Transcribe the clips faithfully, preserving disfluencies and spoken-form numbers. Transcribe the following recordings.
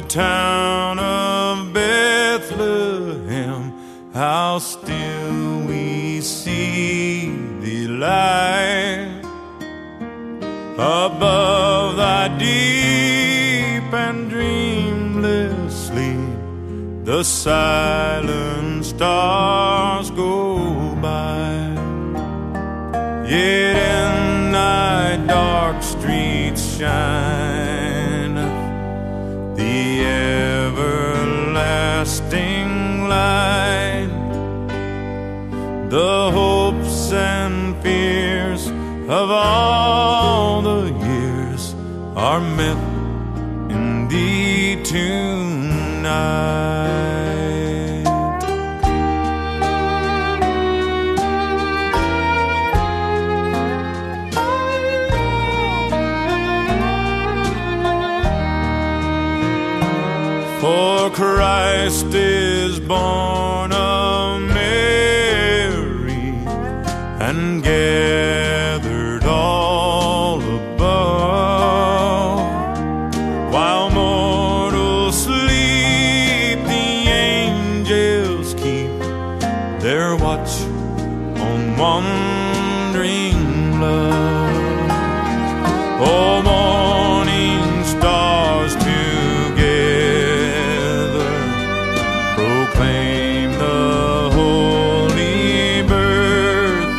town of Bethlehem, how still we see thee lie above thy deep and dreamless sleep. The silent stars go by, yet in thy dark streets shine the everlasting light. The hopes and fears of all the years are met in thee tonight. For Christ is born of Mary and gathered all above. While mortals sleep, the angels keep their watch on wandering love. Oh, morning stars together proclaim the holy birth,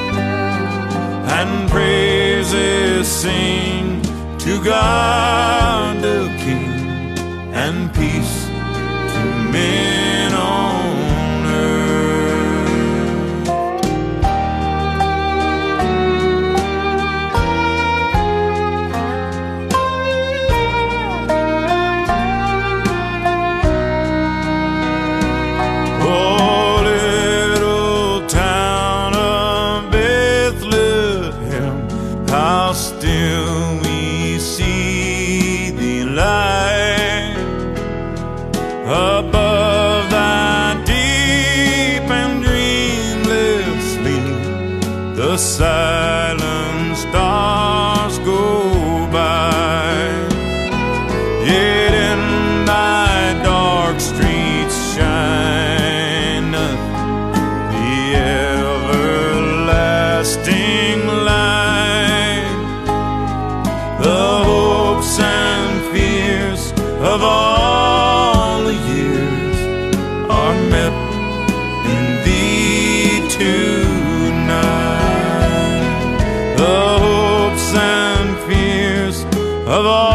and praises sing to God the King, and peace to men on earth. Oh, little town of Bethlehem, how still we see thee lie above thy deep and dreamless sleep. The silent stars go by, yet in thy dark streets shineth the everlasting light. The hopes and fears of all the years are met in thee tonight. The hopes and fears of all